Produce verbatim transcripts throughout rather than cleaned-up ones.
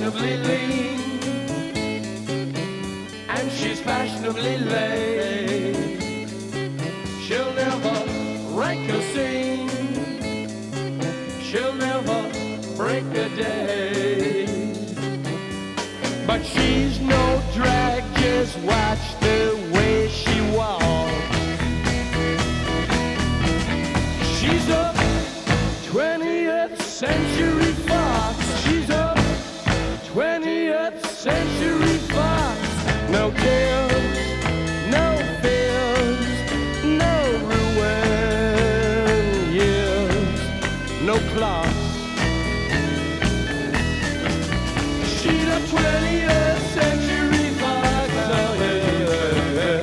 fashionably lean, and she's fashionably late. She'll never rank a scene, she'll never break a day. But she's no drag, just watch the way she walks. She's a twentieth century fox. She's a twentieth century fox. No cares, no fears, no ruin years, no clocks. She's a twentieth century fox. Oh, yeah.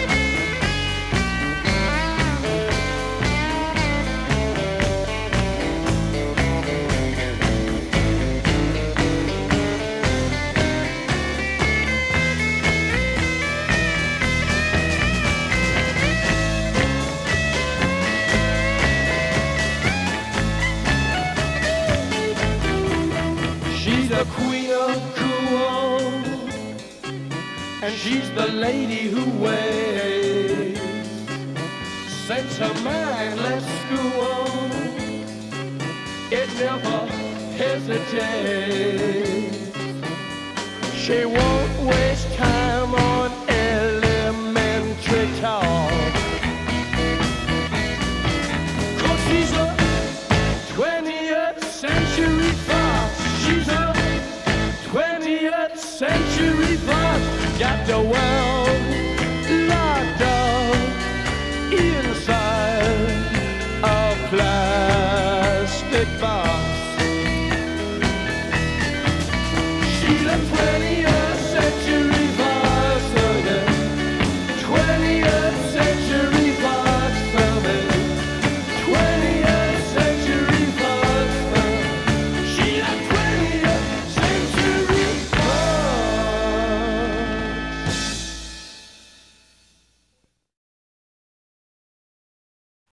She's the queen of cool, and she's the lady who waits. Sets her mindless school, it never hesitates. She won't waste